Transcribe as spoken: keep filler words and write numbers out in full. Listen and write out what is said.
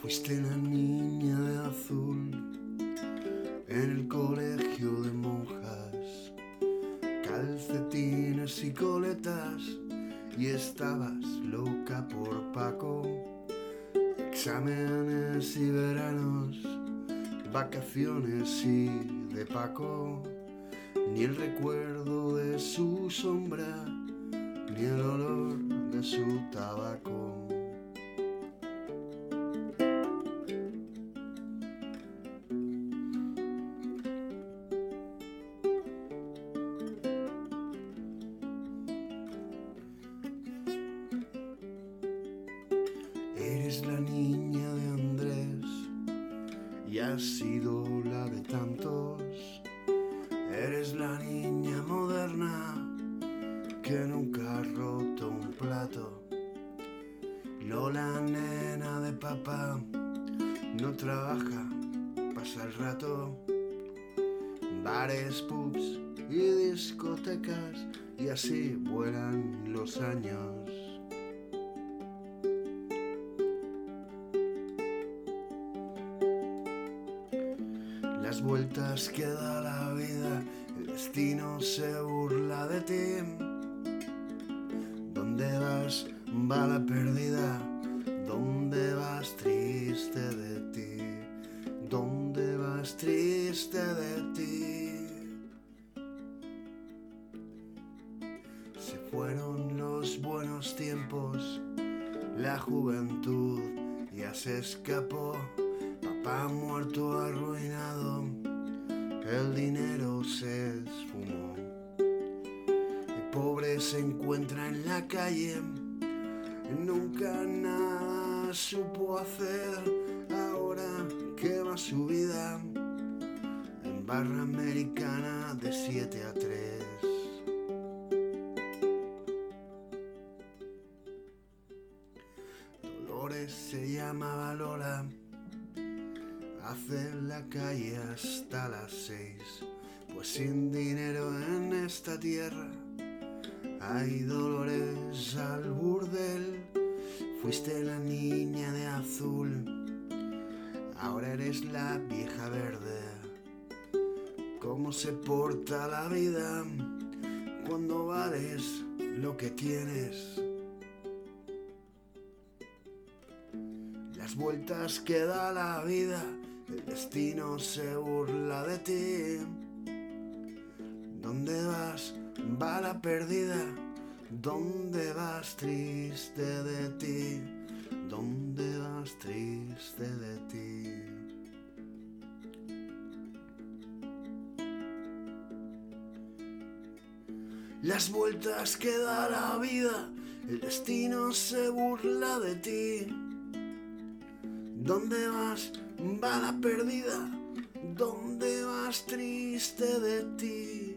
Fuiste la niña de azul en el colegio de monjas, calcetines y coletas, y estabas loca por Paco. Exámenes y veranos, vacaciones y de Paco, ni el recuerdo de su sombra, ni el olor de su tabaco. Eres la niña de Andrés y has sido la de tantos. Eres la niña moderna que nunca ha roto un plato. No la nena de papá, no trabaja, pasa el rato. Bares, pubs y discotecas, y así vuelan los años. Las vueltas que da la vida, el destino se burla de ti. ¿Dónde vas, bala perdida? ¿Dónde vas, triste de ti? ¿Dónde vas, triste de ti? Se fueron los buenos tiempos, la juventud ya se escapó. Papá muerto, arruinado, el dinero se esfumó. El pobre se encuentra en la calle, nunca nada supo hacer. Ahora que va su vida en barra americana de siete a tres. Dolores se llamaba Lola, hace la calle hasta las seis, pues sin dinero en esta tierra hay dolores al burdel. Fuiste la niña de azul, ahora eres la vieja verde. ¿Cómo se porta la vida cuando vales lo que tienes? Las vueltas que da la vida, el destino se burla de ti. ¿Dónde vas, bala perdida? ¿Dónde vas, triste de ti? ¿Dónde vas, triste de ti? Las vueltas que da la vida, el destino se burla de ti. ¿Dónde vas, bala perdida? ¿Dónde vas, triste de ti?